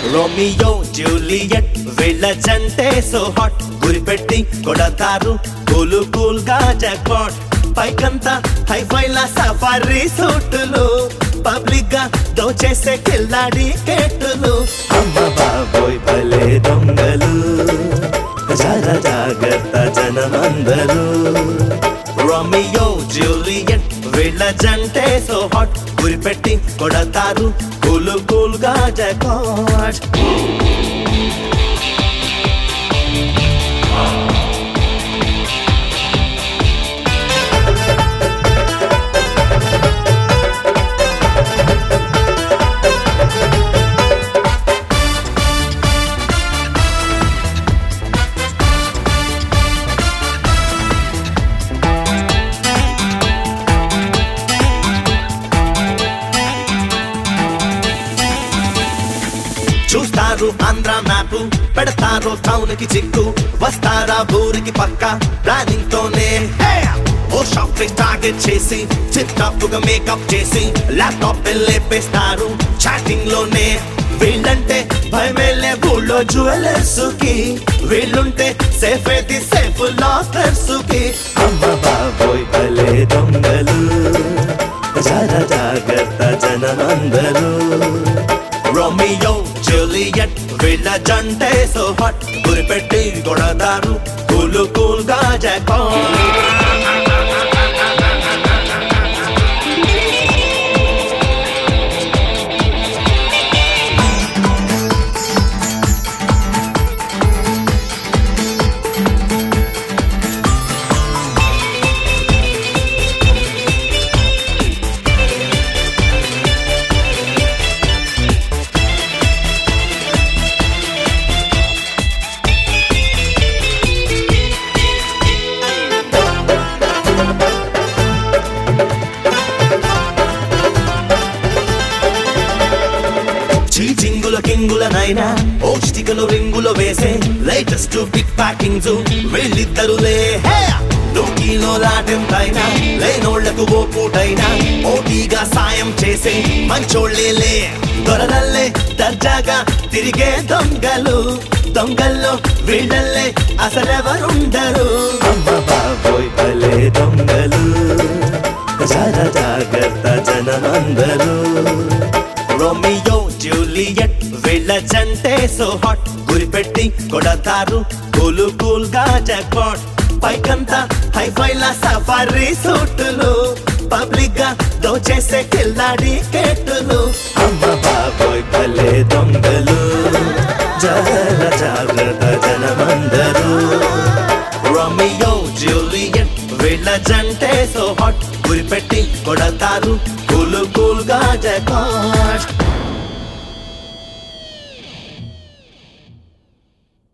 Romeo Juliet వీళ్ళ జంటే so hot గురిపెట్టి కొడతారు కూల్ కూల్ గా జాక్పాట్ పైకంతా హైఫైల సఫారీ సూటులు పబ్లిక్ గా దోచేసే కిల్లాడి కేటులు అమ్మ బాబోయ్ భలే దొంగలు జర జాగ్రత్త జనమందరూ రోమియో జూలియట్ వీళ్ళ జంటే సో హాట్ గురిపెట్టి కొడతారు కూల్ కూల్ గా జాక్పాట్ చూస్తారు ఆంధ్ర మ్యాప్ పెడతారు టౌన్ కి చిక్కు వస్తారా ఊరికి పక్క ప్లానింగ్ తోనే ఓ షాపింగ్ టార్గెట్ చేసి చిప్ టాప్ గా మేకప్ చేసి ల్యాప్టాప్ లేపేస్తారు చాటింగ్ లోనే వీళ్ళంటే భయమేలే ఊళ్ళో జ్యువెలర్స్ కి వీళ్ళుంటే సేఫ్ అయితే సేఫ్ లాకర్స్ కి అమ్మ బాబోయ్ భలే దొంగలు జర జాగ్రత్త జనమందరూ రోమియో జూలియట్ వీళ్ళ జంటే సో హాట్ గురిపెట్టి కొడతారు కూల్ కూల్ గా జాక్పాట్ చింగుల కింగులనైనా ఓ స్టికలు రింగులు వేసే లేటెస్ట్ బిగ్ ప్యాకింగ్స్ వీళ్ళిద్దరులే లోకీలో లాటెంతైనా లేనోళ్లకు ఓ పూటైనా ఓటీగా సాయం చేసే మంచోళ్ళేలే దొరలల్లే దర్జాగా తిరిగే దొంగలు దొంగల్లో వీళ్ళల్లే అసలెవరుండరు అమ్మ బాబోయ్ భలే దొంగలు జర జాగ్రత్త జనమందరూ రోమియో జూలియట్ వీళ్ళ జంటే సో హాట్ గురిపెట్టి కొడతారు కూల్ కూల్ గా జాక్పాట్ పైకంతా హైఫైల సఫారీ సూటులు పబ్లిక్ గా దోచేసే కిల్లాడి కేటులు అమ్మ బాబోయ్ భలే దొంగలు జర జాగ్రత్త జనమందరూ రోమియో జూలియట్ వీళ్ళ జంటే సో హాట్ గురిపెట్టి కొడతారు కూల్ కూల్ గా జాక్పాట్